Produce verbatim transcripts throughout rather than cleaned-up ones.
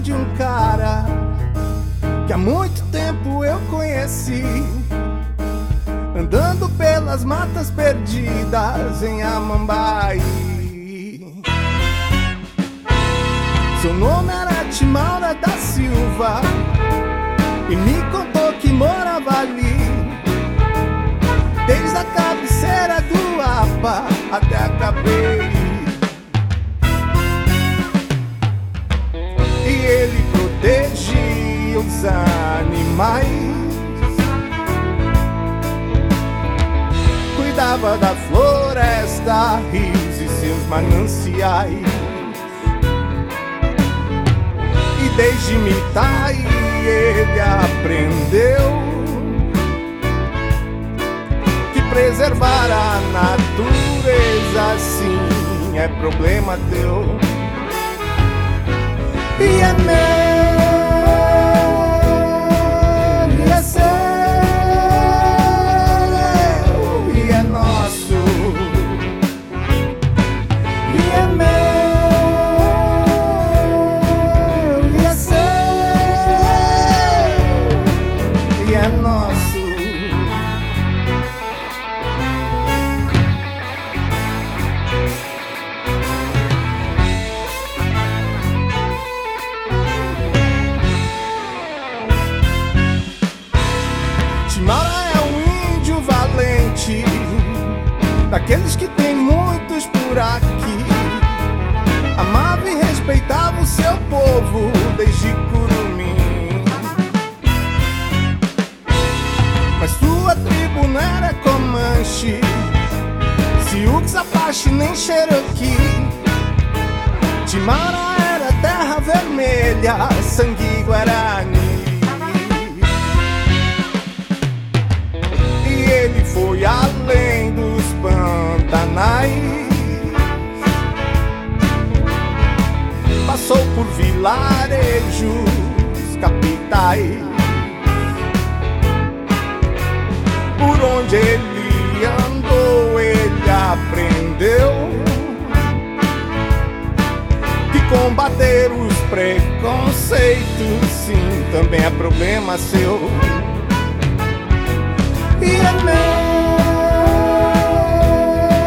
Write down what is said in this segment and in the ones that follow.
de um cara que há muito tempo eu conheci, andando pelas matas perdidas em Amambai. Seu nome era Timaura da Silva e me contou que morava ali, desde a cabeceira do Apa até a Cabeiri. E ele protegia os animais, cuidava da floresta, rios e seus mananciais. E desde Mitai ele aprendeu que preservar a natureza sim é problema teu. E é meu, e é seu, e é nosso, e é meu, e é seu, e é nosso. Timaura é um índio valente, daqueles que tem muitos por aqui. Amava e respeitava o seu povo desde Curumim. Mas sua tribo não era Comanche, Sioux, Apache nem Cherokee. Timaura era terra vermelha, sangue guarani. Ele foi além dos pantanais, passou por vilarejos, capitais, por onde ele andou, ele aprendeu que combater os preconceitos sim também é problema seu. E é meu,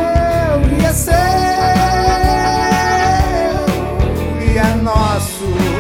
e é seu, e é nosso.